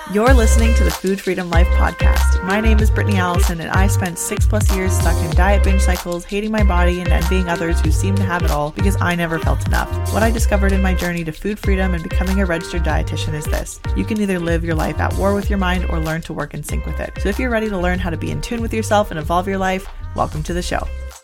You're listening to the Food Freedom Life podcast. My name is Brittany Allison, and I spent 6+ years stuck in diet binge cycles, hating my body and envying others who seem to have it all because I never felt enough. What I discovered in my journey to food freedom and becoming a registered dietitian is this: you can either live your life at war with your mind or learn to work in sync with it. So if you're ready to learn how to be in tune with yourself and evolve your life, welcome to the show.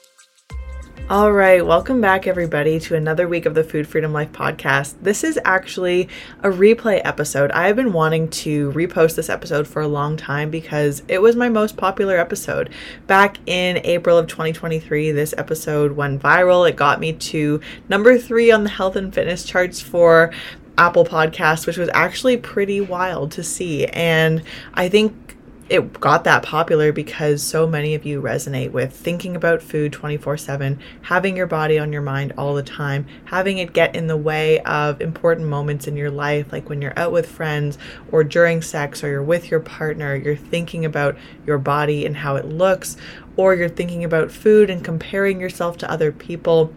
All right, welcome back everybody to another week of the Food Freedom Life podcast. This is actually a replay episode. I've been wanting to repost this episode for a long time because it was my most popular episode. Back in April of 2023, this episode went viral. It got me to number 3 on the health and fitness charts for Apple Podcasts, which was actually pretty wild to see. And I think it got that popular because so many of you resonate with thinking about food 24/7, having your body on your mind all the time, having it get in the way of important moments in your life, like when you're out with friends or during sex or you're with your partner, you're thinking about your body and how it looks, or you're thinking about food and comparing yourself to other people,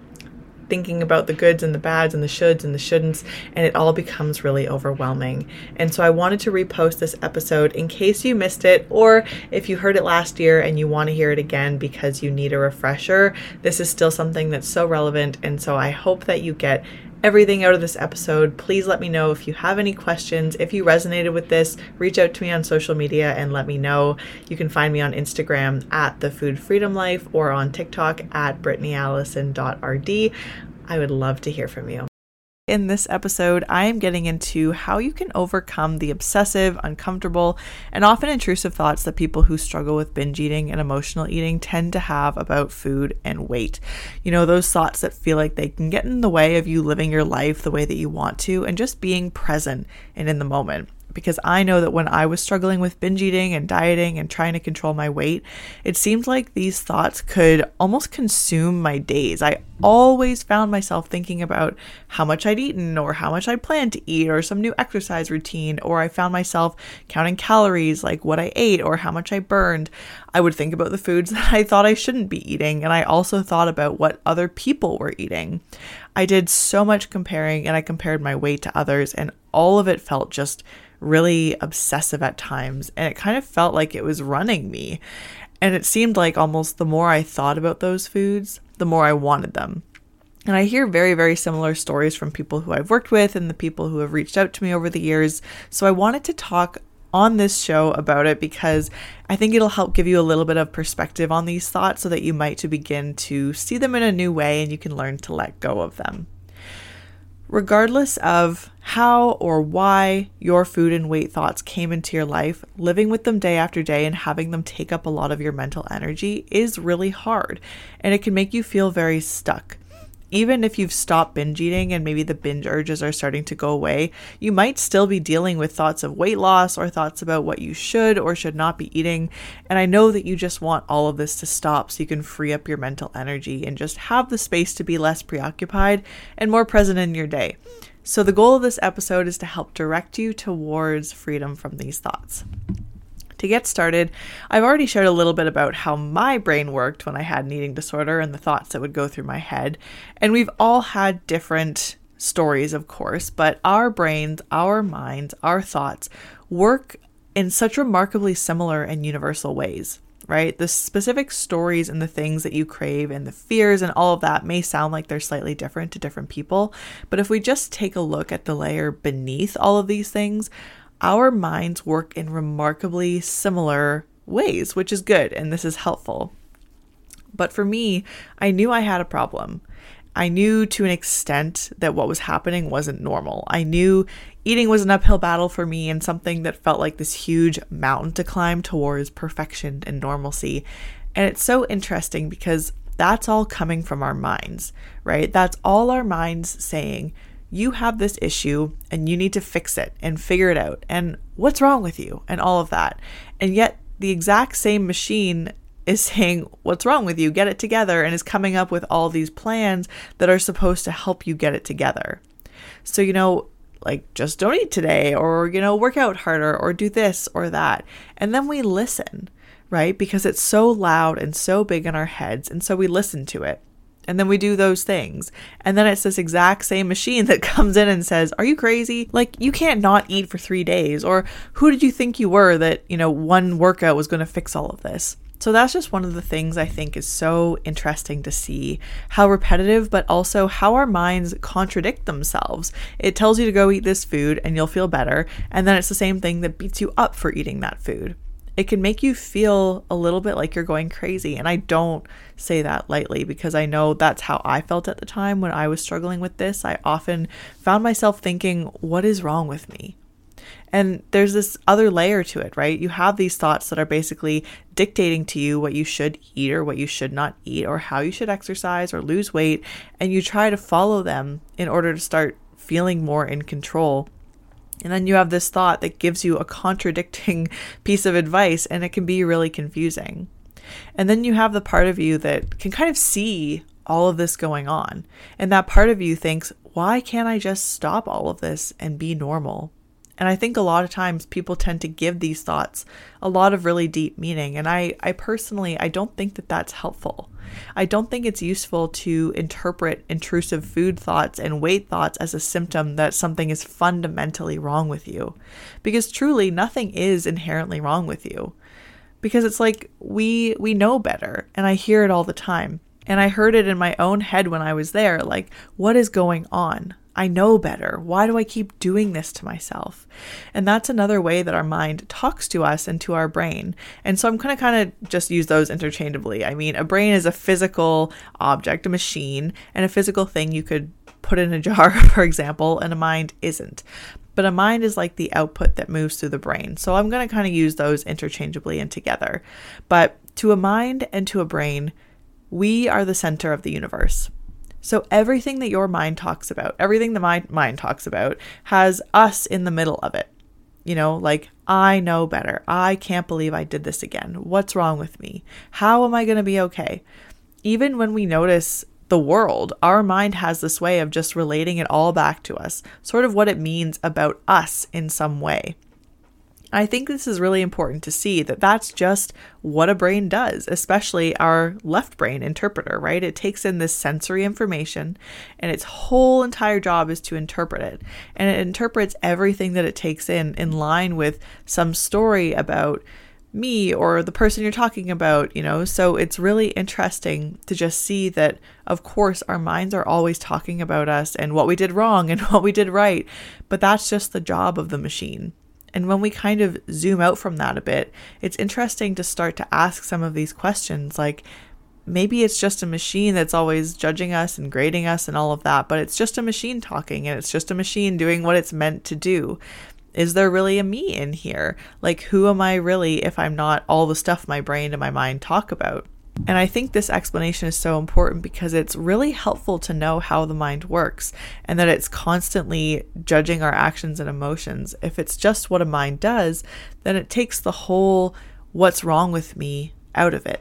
thinking about the goods and the bads and the shoulds and the shouldn'ts, and it all becomes really overwhelming. And so I wanted to repost this episode in case you missed it, or if you heard it last year and you want to hear it again because you need a refresher. This is still something that's so relevant, and so I hope that you get everything out of this episode. Please let me know if you have any questions. If you resonated with this, reach out to me on social media and let me know. You can find me on Instagram at The Food Freedom Life or on TikTok at BrittanyAllison.rd. I would love to hear from you. In this episode, I am getting into how you can overcome the obsessive, uncomfortable, and often intrusive thoughts that people who struggle with binge eating and emotional eating tend to have about food and weight. You know, those thoughts that feel like they can get in the way of you living your life the way that you want to and just being present and in the moment. Because I know that when I was struggling with binge eating and dieting and trying to control my weight, it seemed like these thoughts could almost consume my days. I always found myself thinking about how much I'd eaten or how much I planned to eat or some new exercise routine, or I found myself counting calories, like what I ate or how much I burned. I would think about the foods that I thought I shouldn't be eating, and I also thought about what other people were eating. I did so much comparing, and I compared my weight to others, and all of it felt just really obsessive at times, and it kind of felt like it was running me. And it seemed like almost the more I thought about those foods, the more I wanted them. And I hear very, very similar stories from people who I've worked with and the people who have reached out to me over the years. So I wanted to talk on this show about it because I think it'll help give you a little bit of perspective on these thoughts so that you might to begin to see them in a new way and you can learn to let go of them. Regardless of how or why your food and weight thoughts came into your life, living with them day after day and having them take up a lot of your mental energy is really hard, and it can make you feel very stuck. Even if you've stopped binge eating and maybe the binge urges are starting to go away, you might still be dealing with thoughts of weight loss or thoughts about what you should or should not be eating. And I know that you just want all of this to stop so you can free up your mental energy and just have the space to be less preoccupied and more present in your day. So the goal of this episode is to help direct you towards freedom from these thoughts. To get started, I've already shared a little bit about how my brain worked when I had an eating disorder and the thoughts that would go through my head. And we've all had different stories, of course, but our brains, our minds, our thoughts work in such remarkably similar and universal ways, right? The specific stories and the things that you crave and the fears and all of that may sound like they're slightly different to different people. But if we just take a look at the layer beneath all of these things, our minds work in remarkably similar ways, which is good, and this is helpful. But for me, I knew I had a problem. I knew to an extent that what was happening wasn't normal. I knew eating was an uphill battle for me and something that felt like this huge mountain to climb towards perfection and normalcy. And it's so interesting because that's all coming from our minds, right? That's all our minds saying, you have this issue and you need to fix it and figure it out. And what's wrong with you? And all of that. And yet the exact same machine is saying, what's wrong with you? Get it together, and is coming up with all these plans that are supposed to help you get it together. So, like, just don't eat today, or, work out harder, or do this or that. And then we listen, right? Because it's so loud and so big in our heads. And so we listen to it. And then we do those things. And then it's this exact same machine that comes in and says, are you crazy? Like, you can't not eat for 3 days. Or who did you think you were that, one workout was going to fix all of this? So that's just one of the things I think is so interesting to see, how repetitive, but also how our minds contradict themselves. It tells you to go eat this food and you'll feel better. And then it's the same thing that beats you up for eating that food. It can make you feel a little bit like you're going crazy. And I don't say that lightly because I know that's how I felt at the time when I was struggling with this. I often found myself thinking, what is wrong with me? And there's this other layer to it, right? You have these thoughts that are basically dictating to you what you should eat or what you should not eat or how you should exercise or lose weight. And you try to follow them in order to start feeling more in control. And then you have this thought that gives you a contradicting piece of advice, and it can be really confusing. And then you have the part of you that can kind of see all of this going on. And that part of you thinks, why can't I just stop all of this and be normal? And I think a lot of times people tend to give these thoughts a lot of really deep meaning. And I personally don't think that that's helpful. I don't think it's useful to interpret intrusive food thoughts and weight thoughts as a symptom that something is fundamentally wrong with you. Because truly, nothing is inherently wrong with you. Because it's like we know better. And I hear it all the time. And I heard it in my own head when I was there. Like, what is going on? I know better. Why do I keep doing this to myself? And that's another way that our mind talks to us and to our brain. And so I'm going to kind of just use those interchangeably. I mean, a brain is a physical object, a machine, and a physical thing you could put in a jar, for example, and a mind isn't. But a mind is like the output that moves through the brain. So I'm going to kind of use those interchangeably and together. But to a mind and to a brain, we are the center of the universe. So everything that your mind talks about, everything that my mind talks about has us in the middle of it. Like, I know better. I can't believe I did this again. What's wrong with me? How am I going to be okay? Even when we notice the world, our mind has this way of just relating it all back to us, sort of what it means about us in some way. I think this is really important to see that that's just what a brain does, especially our left brain interpreter, right? It takes in this sensory information and its whole entire job is to interpret it. And it interprets everything that it takes in line with some story about me or the person you're talking about, So it's really interesting to just see that, of course, our minds are always talking about us and what we did wrong and what we did right, but that's just the job of the machine. And when we kind of zoom out from that a bit, it's interesting to start to ask some of these questions, like maybe it's just a machine that's always judging us and grading us and all of that, but it's just a machine talking and it's just a machine doing what it's meant to do. Is there really a me in here? Like, who am I really if I'm not all the stuff my brain and my mind talk about? And I think this explanation is so important because it's really helpful to know how the mind works and that it's constantly judging our actions and emotions. If it's just what a mind does, then it takes the whole what's wrong with me out of it.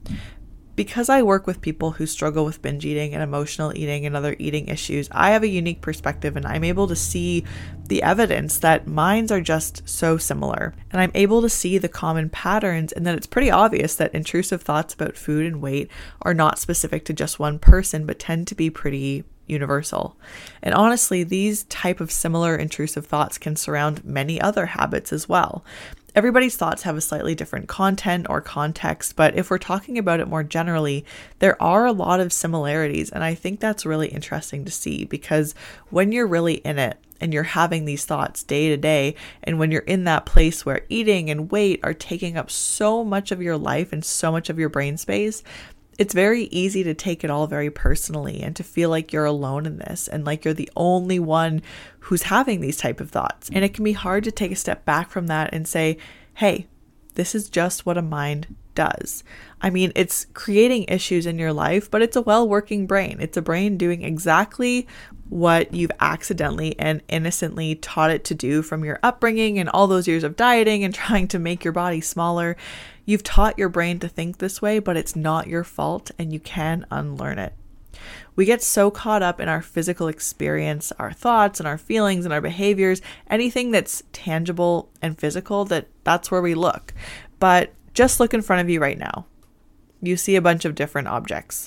Because I work with people who struggle with binge eating and emotional eating and other eating issues, I have a unique perspective and I'm able to see the evidence that minds are just so similar. And I'm able to see the common patterns and that it's pretty obvious that intrusive thoughts about food and weight are not specific to just one person, but tend to be pretty universal. And honestly, these type of similar intrusive thoughts can surround many other habits as well. Everybody's thoughts have a slightly different content or context, but if we're talking about it more generally, there are a lot of similarities. And I think that's really interesting to see because when you're really in it and you're having these thoughts day to day, and when you're in that place where eating and weight are taking up so much of your life and so much of your brain space, it's very easy to take it all very personally and to feel like you're alone in this and like you're the only one who's having these type of thoughts. And it can be hard to take a step back from that and say, hey, this is just what a mind does. I mean, it's creating issues in your life, but it's a well-working brain. It's a brain doing exactly what you've accidentally and innocently taught it to do from your upbringing and all those years of dieting and trying to make your body smaller. You've taught your brain to think this way, but it's not your fault and you can unlearn it. We get so caught up in our physical experience, our thoughts and our feelings and our behaviors, anything that's tangible and physical, that's where we look. But just look in front of you right now. You see a bunch of different objects.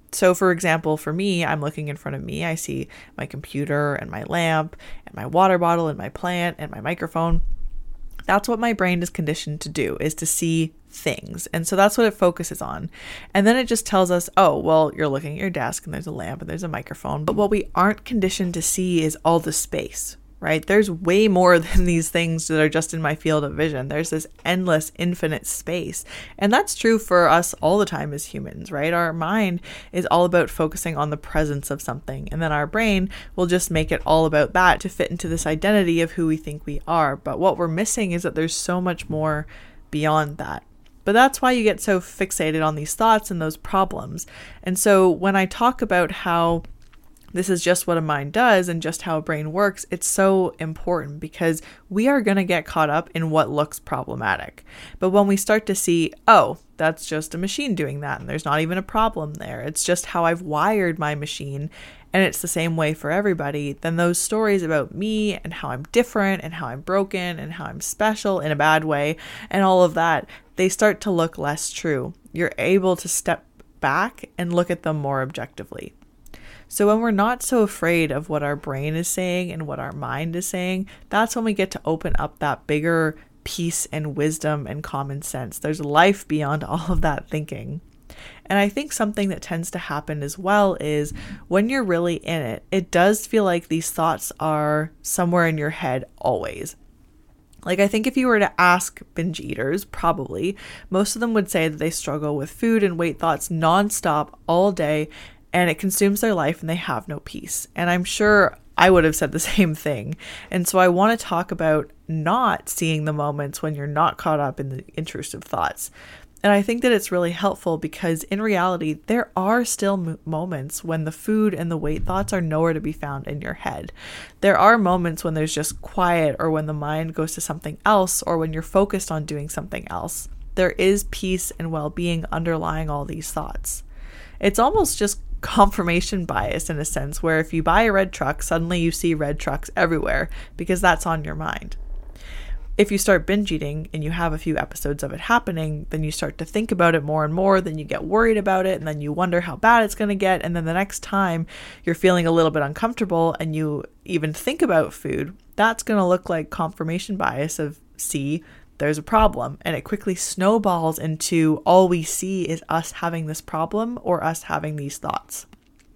So for example, for me, I'm looking in front of me. I see my computer and my lamp and my water bottle and my plant and my microphone. That's what my brain is conditioned to do, is to see things. And so that's what it focuses on. And then it just tells us, oh, well, you're looking at your desk and there's a lamp and there's a microphone. But what we aren't conditioned to see is all the space, right? There's way more than these things that are just in my field of vision. There's this endless, infinite space. And that's true for us all the time as humans, right? Our mind is all about focusing on the presence of something. And then our brain will just make it all about that to fit into this identity of who we think we are. But what we're missing is that there's so much more beyond that. But that's why you get so fixated on these thoughts and those problems. And so when I talk about how this is just what a mind does and just how a brain works, it's so important because we are going to get caught up in what looks problematic. But when we start to see, oh, that's just a machine doing that and there's not even a problem there, it's just how I've wired my machine and it's the same way for everybody, then those stories about me and how I'm different and how I'm broken and how I'm special in a bad way and all of that, they start to look less true. You're able to step back and look at them more objectively. So when we're not so afraid of what our brain is saying and what our mind is saying, that's when we get to open up that bigger peace and wisdom and common sense. There's life beyond all of that thinking. And I think something that tends to happen as well is when you're really in it, it does feel like these thoughts are somewhere in your head always. Like, I think if you were to ask binge eaters, probably most of them would say that they struggle with food and weight thoughts nonstop all day, and it consumes their life and they have no peace. And I'm sure I would have said the same thing. And so I want to talk about not seeing the moments when you're not caught up in the intrusive thoughts. And I think that it's really helpful because in reality, there are still moments when the food and the weight thoughts are nowhere to be found in your head. There are moments when there's just quiet or when the mind goes to something else or when you're focused on doing something else. There is peace and well-being underlying all these thoughts. It's almost just confirmation bias in a sense, where if you buy a red truck, suddenly you see red trucks everywhere because that's on your mind. If you start binge eating and you have a few episodes of it happening, then you start to think about it more and more, then you get worried about it, and then you wonder how bad it's going to get, and then the next time you're feeling a little bit uncomfortable and you even think about food, that's going to look like confirmation bias of, see, there's a problem, and it quickly snowballs into all we see is us having this problem or us having these thoughts.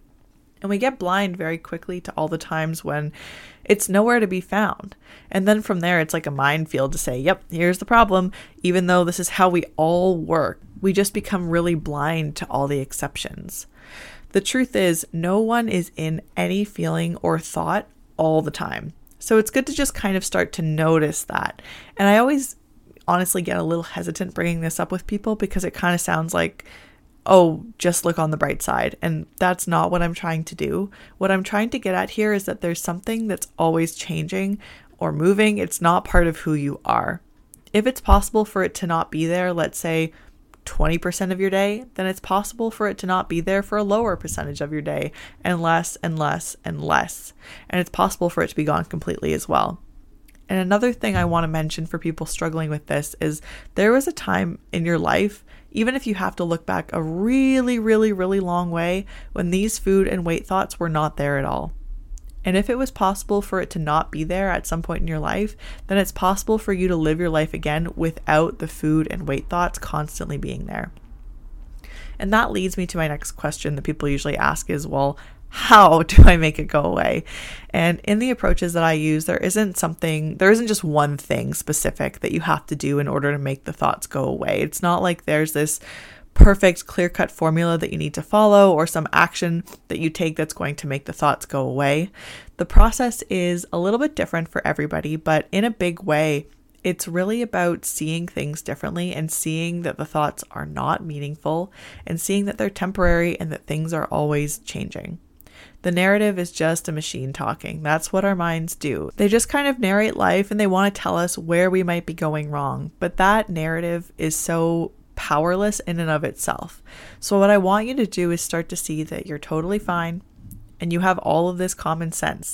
And we get blind very quickly to all the times when it's nowhere to be found. And then from there, it's like a minefield to say, yep, here's the problem. Even though this is how we all work, we just become really blind to all the exceptions. The truth is, no one is in any feeling or thought all the time. So it's good to just kind of start to notice that. And I always honestly get a little hesitant bringing this up with people because it kind of sounds like, oh, just look on the bright side. And that's not what I'm trying to do. What I'm trying to get at here is that there's something that's always changing or moving. It's not part of who you are. If it's possible for it to not be there, let's say 20% of your day, then it's possible for it to not be there for a lower percentage of your day and less and less and less. And it's possible for it to be gone completely as well. And another thing I want to mention for people struggling with this is there was a time in your life, even if you have to look back a really, really, really long way, when these food and weight thoughts were not there at all. And if it was possible for it to not be there at some point in your life, then it's possible for you to live your life again without the food and weight thoughts constantly being there. And that leads me to my next question that people usually ask is, well, how do I make it go away? And in the approaches that I use, there isn't just one thing specific that you have to do in order to make the thoughts go away. It's not like there's this perfect clear-cut formula that you need to follow or some action that you take that's going to make the thoughts go away. The process is a little bit different for everybody, but in a big way, it's really about seeing things differently and seeing that the thoughts are not meaningful and seeing that they're temporary and that things are always changing. The narrative is just a machine talking. That's what our minds do. They just kind of narrate life and they want to tell us where we might be going wrong. But that narrative is so powerless in and of itself. So what I want you to do is start to see that you're totally fine and you have all of this common sense.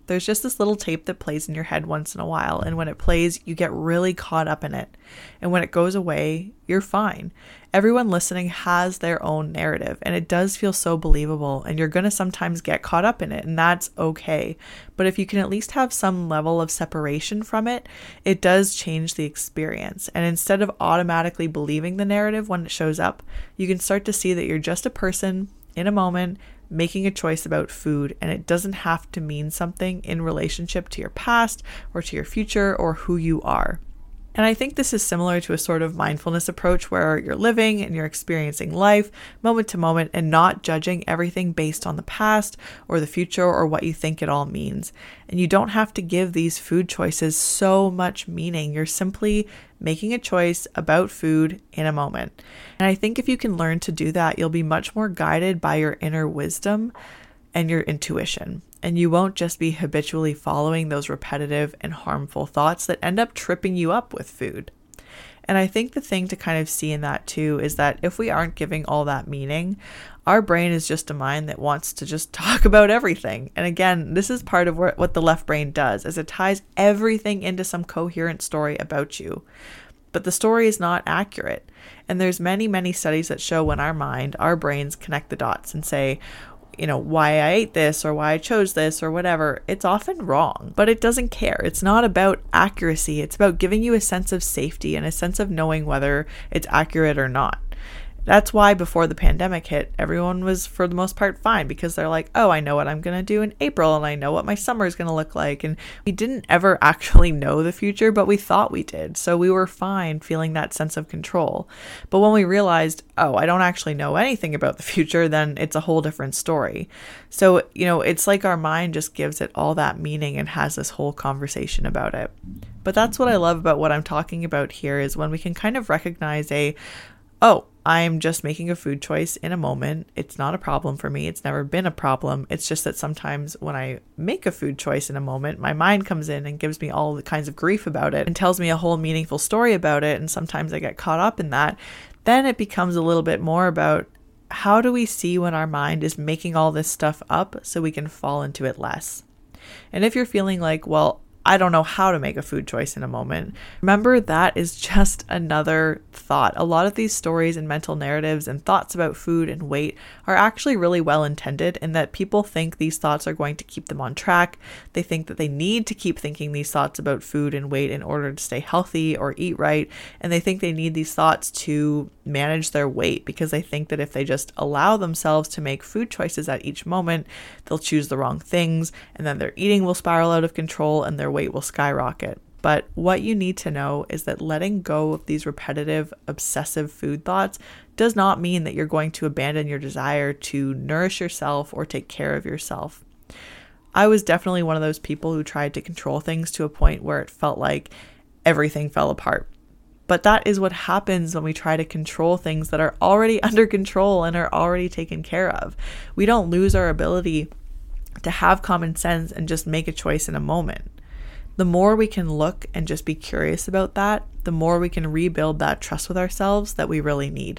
There's just this little tape that plays in your head once in a while, and when it plays, you get really caught up in it. And when it goes away, you're fine. Everyone listening has their own narrative, and it does feel so believable, and you're going to sometimes get caught up in it, and that's okay. But if you can at least have some level of separation from it, it does change the experience. And instead of automatically believing the narrative when it shows up, you can start to see that you're just a person in a moment making a choice about food, and it doesn't have to mean something in relationship to your past or to your future or who you are. And I think this is similar to a sort of mindfulness approach where you're living and you're experiencing life moment to moment and not judging everything based on the past or the future or what you think it all means. And you don't have to give these food choices so much meaning. You're simply making a choice about food in a moment. And I think if you can learn to do that, you'll be much more guided by your inner wisdom and your intuition. And you won't just be habitually following those repetitive and harmful thoughts that end up tripping you up with food. And I think the thing to kind of see in that too is that if we aren't giving all that meaning, our brain is just a mind that wants to just talk about everything. And again, this is part of what the left brain does, is it ties everything into some coherent story about you. But the story is not accurate. And there's many, many studies that show when our brains connect the dots and say, why I ate this or why I chose this or whatever, it's often wrong, but it doesn't care. It's not about accuracy. It's about giving you a sense of safety and a sense of knowing whether it's accurate or not. That's why before the pandemic hit, everyone was for the most part fine, because they're like, oh, I know what I'm going to do in April and I know what my summer is going to look like. And we didn't ever actually know the future, but we thought we did. So we were fine feeling that sense of control. But when we realized, oh, I don't actually know anything about the future, then it's a whole different story. So, it's like our mind just gives it all that meaning and has this whole conversation about it. But that's what I love about what I'm talking about here, is when we can kind of recognize I'm just making a food choice in a moment. It's not a problem for me. It's never been a problem. It's just that sometimes when I make a food choice in a moment, my mind comes in and gives me all the kinds of grief about it and tells me a whole meaningful story about it. And sometimes I get caught up in that. Then it becomes a little bit more about how do we see when our mind is making all this stuff up so we can fall into it less. And if you're feeling like, well, I don't know how to make a food choice in a moment, remember that is just another thought. A lot of these stories and mental narratives and thoughts about food and weight are actually really well intended, in that people think these thoughts are going to keep them on track. They think that they need to keep thinking these thoughts about food and weight in order to stay healthy or eat right. And they think they need these thoughts to manage their weight, because they think that if they just allow themselves to make food choices at each moment, they'll choose the wrong things, and then their eating will spiral out of control and their weight will skyrocket. But what you need to know is that letting go of these repetitive, obsessive food thoughts does not mean that you're going to abandon your desire to nourish yourself or take care of yourself. I was definitely one of those people who tried to control things to a point where it felt like everything fell apart. But that is what happens when we try to control things that are already under control and are already taken care of. We don't lose our ability to have common sense and just make a choice in a moment. The more we can look and just be curious about that, the more we can rebuild that trust with ourselves that we really need.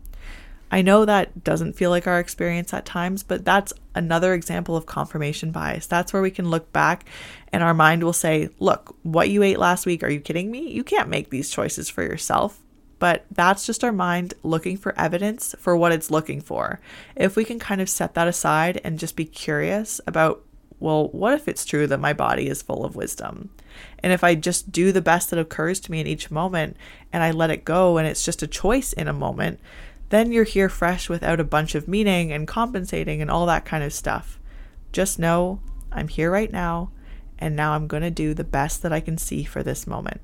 I know that doesn't feel like our experience at times, but that's another example of confirmation bias. That's where we can look back and our mind will say, look, what you ate last week, are you kidding me? You can't make these choices for yourself. But that's just our mind looking for evidence for what it's looking for. If we can kind of set that aside and just be curious about, well, what if it's true that my body is full of wisdom? And if I just do the best that occurs to me in each moment and I let it go and it's just a choice in a moment, then you're here fresh without a bunch of meaning and compensating and all that kind of stuff. Just know I'm here right now, and now I'm going to do the best that I can see for this moment.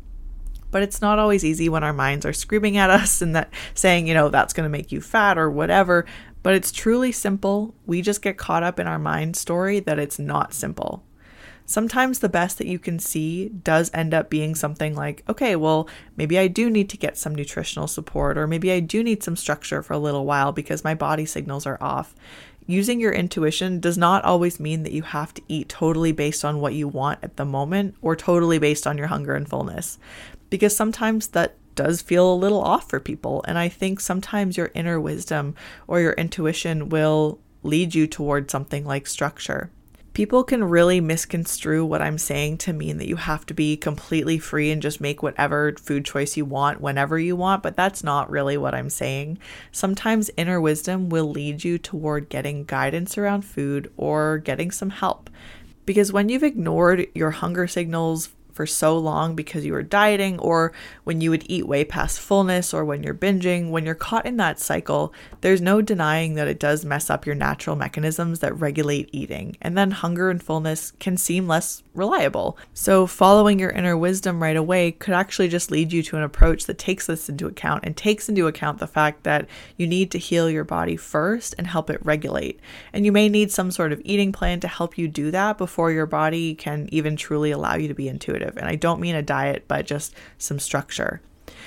But it's not always easy when our minds are screaming at us and that saying, that's going to make you fat or whatever. But it's truly simple. We just get caught up in our mind story that it's not simple. Sometimes the best that you can see does end up being something like, okay, well, maybe I do need to get some nutritional support, or maybe I do need some structure for a little while because my body signals are off. Using your intuition does not always mean that you have to eat totally based on what you want at the moment or totally based on your hunger and fullness, because sometimes that does feel a little off for people. And I think sometimes your inner wisdom or your intuition will lead you toward something like structure. People can really misconstrue what I'm saying to mean that you have to be completely free and just make whatever food choice you want whenever you want, but that's not really what I'm saying. Sometimes inner wisdom will lead you toward getting guidance around food or getting some help. Because when you've ignored your hunger signals for so long because you were dieting, or when you would eat way past fullness, or when you're binging, when you're caught in that cycle, there's no denying that it does mess up your natural mechanisms that regulate eating. And then hunger and fullness can seem less reliable. So following your inner wisdom right away could actually just lead you to an approach that takes this into account and takes into account the fact that you need to heal your body first and help it regulate. And you may need some sort of eating plan to help you do that before your body can even truly allow you to be intuitive. And I don't mean a diet, but just some structure.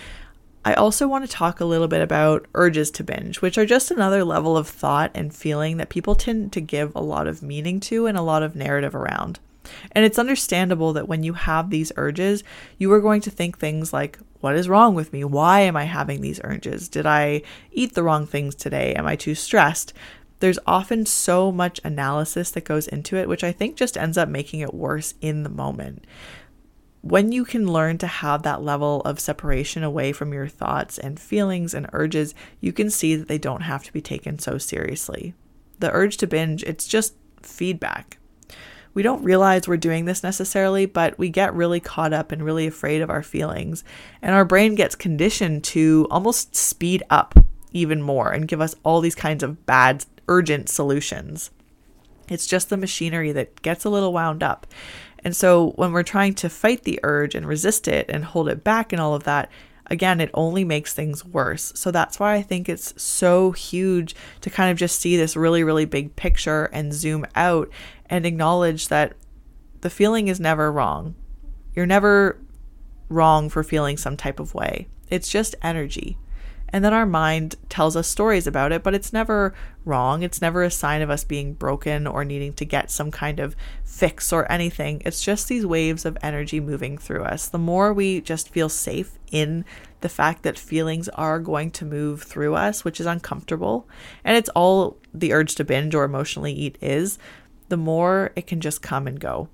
I also want to talk a little bit about urges to binge, which are just another level of thought and feeling that people tend to give a lot of meaning to and a lot of narrative around. And it's understandable that when you have these urges, you are going to think things like, what is wrong with me? Why am I having these urges? Did I eat the wrong things today? Am I too stressed? There's often so much analysis that goes into it, which I think just ends up making it worse in the moment. When you can learn to have that level of separation away from your thoughts and feelings and urges, you can see that they don't have to be taken so seriously. The urge to binge, it's just feedback. We don't realize we're doing this necessarily, but we get really caught up and really afraid of our feelings. And our brain gets conditioned to almost speed up even more and give us all these kinds of bad, urgent solutions. It's just the machinery that gets a little wound up. And so when we're trying to fight the urge and resist it and hold it back and all of that, again, it only makes things worse. So that's why I think it's so huge to kind of just see this really, really big picture and zoom out and acknowledge that the feeling is never wrong. You're never wrong for feeling some type of way. It's just energy. And then our mind tells us stories about it, but it's never wrong. It's never a sign of us being broken or needing to get some kind of fix or anything. It's just these waves of energy moving through us. The more we just feel safe in the fact that feelings are going to move through us, which is uncomfortable, and it's all the urge to binge or emotionally eat is, the more it can just come and go.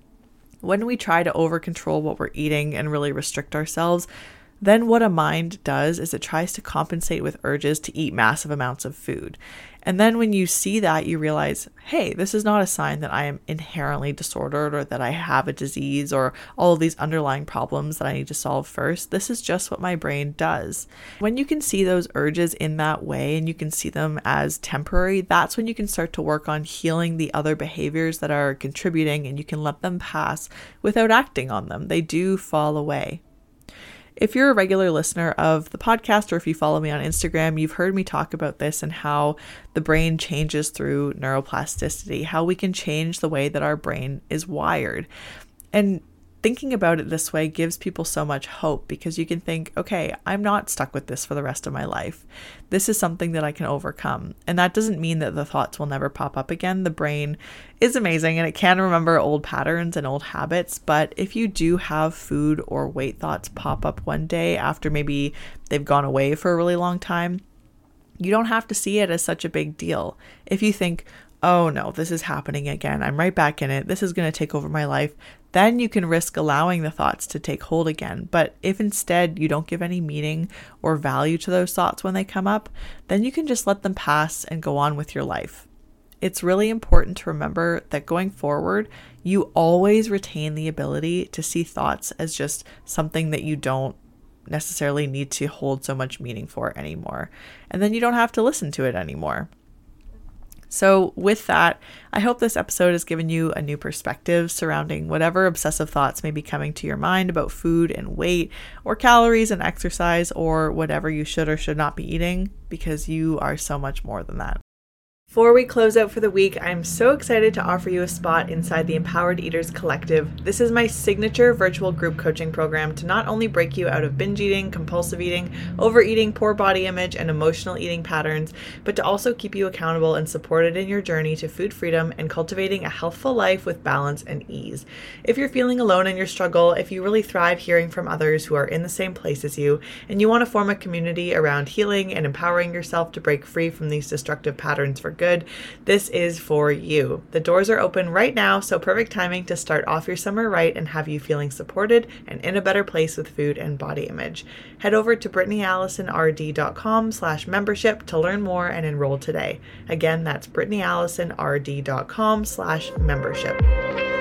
When we try to over control what we're eating and really restrict ourselves, then what a mind does is it tries to compensate with urges to eat massive amounts of food. And then when you see that, you realize, hey, this is not a sign that I am inherently disordered or that I have a disease or all of these underlying problems that I need to solve first. This is just what my brain does. When you can see those urges in that way and you can see them as temporary, that's when you can start to work on healing the other behaviors that are contributing, and you can let them pass without acting on them. They do fall away. If you're a regular listener of the podcast, or if you follow me on Instagram, you've heard me talk about this and how the brain changes through neuroplasticity, how we can change the way that our brain is wired. And thinking about it this way gives people so much hope, because you can think, okay, I'm not stuck with this for the rest of my life. This is something that I can overcome. And that doesn't mean that the thoughts will never pop up again. The brain is amazing and it can remember old patterns and old habits. But if you do have food or weight thoughts pop up one day after maybe they've gone away for a really long time, you don't have to see it as such a big deal. If you think, oh no, this is happening again, I'm right back in it, this is going to take over my life, then you can risk allowing the thoughts to take hold again. But if instead you don't give any meaning or value to those thoughts when they come up, then you can just let them pass and go on with your life. It's really important to remember that going forward, you always retain the ability to see thoughts as just something that you don't necessarily need to hold so much meaning for anymore. And then you don't have to listen to it anymore. So with that, I hope this episode has given you a new perspective surrounding whatever obsessive thoughts may be coming to your mind about food and weight, or calories and exercise, or whatever you should or should not be eating, because you are so much more than that. Before we close out for the week, I'm so excited to offer you a spot inside the Empowered Eaters Collective. This is my signature virtual group coaching program to not only break you out of binge eating, compulsive eating, overeating, poor body image, and emotional eating patterns, but to also keep you accountable and supported in your journey to food freedom and cultivating a healthful life with balance and ease. If you're feeling alone in your struggle, if you really thrive hearing from others who are in the same place as you, and you want to form a community around healing and empowering yourself to break free from these destructive patterns for good, good, this is for you. The doors are open right now, so perfect timing to start off your summer right and have you feeling supported and in a better place with food and body image. Head over to BrittanyAllisonRD.com/membership to learn more and enroll today. Again, that's BrittanyAllisonRD.com/membership.